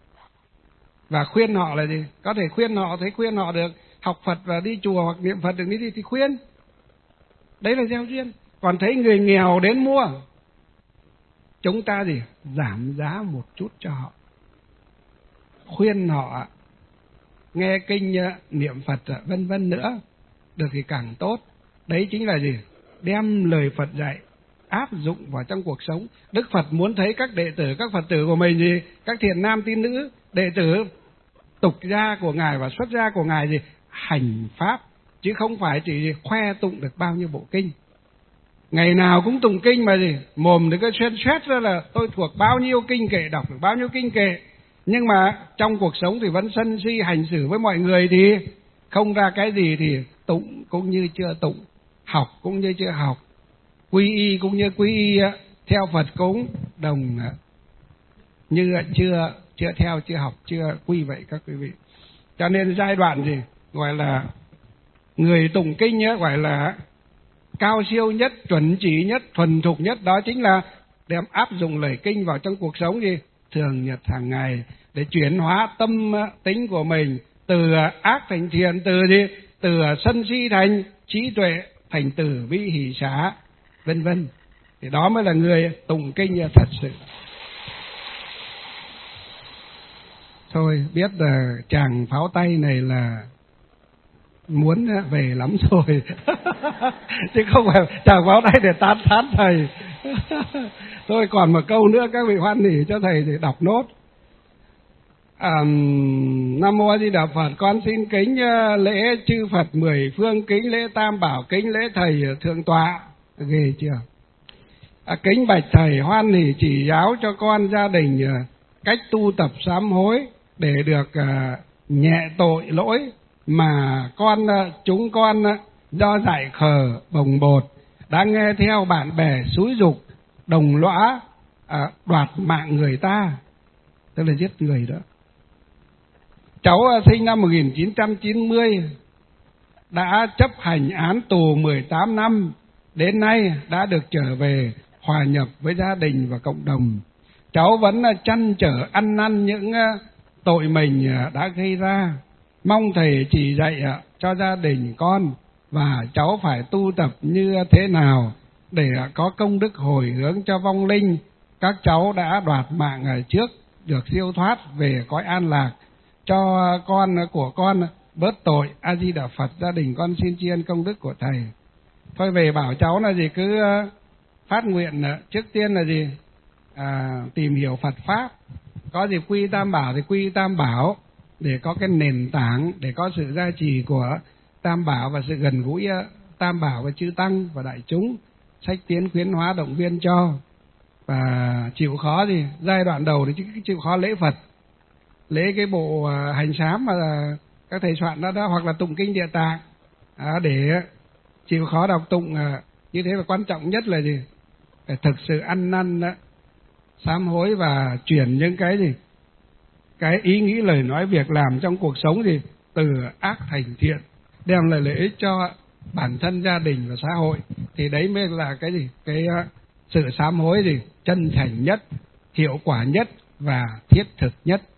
S1: Và khuyên họ là gì? Có thể khuyên họ, thấy khuyên họ được học Phật và đi chùa hoặc niệm Phật được đi thì khuyên. Đấy là gieo duyên. Còn thấy người nghèo đến mua, chúng ta gì? Giảm giá một chút cho họ, khuyên họ nghe kinh niệm Phật vân vân nữa, được thì càng tốt. Đấy chính là gì? Đem lời Phật dạy áp dụng vào trong cuộc sống. Đức Phật muốn thấy các đệ tử, các Phật tử của mình gì? Các thiện nam tín nữ, đệ tử tục gia của Ngài và xuất gia của Ngài gì? Hành pháp, chứ không phải chỉ khoe tụng được bao nhiêu bộ kinh. Ngày nào cũng tụng kinh mà gì? Mồm thì cứ xuyên xét ra là tôi thuộc bao nhiêu kinh kệ, đọc được bao nhiêu kinh kệ. Nhưng mà trong cuộc sống thì vẫn sân si hành xử với mọi người thì không ra cái gì, thì tụng cũng như chưa tụng, học cũng như chưa học, quy y cũng như quy y, theo Phật cũng đồng như chưa chưa theo, chưa học, chưa quy vậy các quý vị. Cho nên giai đoạn gì gọi là người tụng kinh nhé, gọi là cao siêu nhất, chuẩn chỉ nhất, thuần thục nhất, đó chính là đem áp dụng lời kinh vào trong cuộc sống gì thường nhật hàng ngày, để chuyển hóa tâm tính của mình từ ác thành thiện, từ gì từ sân si thành trí tuệ, thành từ bi hỷ xá vân vân. Thì đó mới là người tụng kinh thật sự. Thôi biết là chàng pháo tay này là muốn về lắm rồi. Chứ không phải chàng pháo tay để tán thán thầy. Thôi còn một câu nữa các vị hoan hỉ cho thầy thì đọc nốt. À, Nam Mô A Di Đà Phật. Con xin kính lễ chư Phật mười phương, kính lễ Tam Bảo, kính lễ thầy thượng tọa. Ghê chưa? À, kính bạch thầy hoan hỉ chỉ giáo cho con gia đình cách tu tập sám hối để được uh, nhẹ tội lỗi mà con uh, chúng con uh, do dại khờ bồng bột đã nghe theo bạn bè xúi giục đồng lõa uh, đoạt mạng người ta, tức là giết người đó. Cháu uh, sinh năm một nghìn chín trăm chín mươi, đã chấp hành án tù mười tám năm đến nay đã được trở về hòa nhập với gia đình và cộng đồng. Cháu vẫn chăn trở ăn năn những tội mình đã gây ra. Mong thầy chỉ dạy cho gia đình con và cháu phải tu tập như thế nào để có công đức hồi hướng cho vong linh các cháu đã đoạt mạng trước được siêu thoát về cõi an lạc, cho con của con bớt tội. A Di Đà Phật. Gia đình con xin tri ân công đức của thầy. Thôi về bảo cháu là gì, cứ phát nguyện trước tiên là gì, à, tìm hiểu Phật pháp, có gì quy Tam Bảo thì quy Tam Bảo, để có cái nền tảng, để có sự gia trì của Tam Bảo và sự gần gũi Tam Bảo và chư tăng và đại chúng, sách tiến khuyến hóa động viên cho. Và chịu khó gì giai đoạn đầu thì chịu khó lễ Phật, lễ cái bộ hành sám mà các thầy soạn đó, đó hoặc là tụng kinh Địa Tạng, à, để chịu khó đọc tụng. À, như thế. Và quan trọng nhất là gì, phải thực sự ăn năn đó, sám hối và chuyển những cái gì, cái ý nghĩ lời nói việc làm trong cuộc sống gì từ ác thành thiện, đem lại lợi ích cho bản thân, gia đình và xã hội. Thì đấy mới là cái gì, cái uh, sự sám hối gì chân thành nhất, hiệu quả nhất và thiết thực nhất.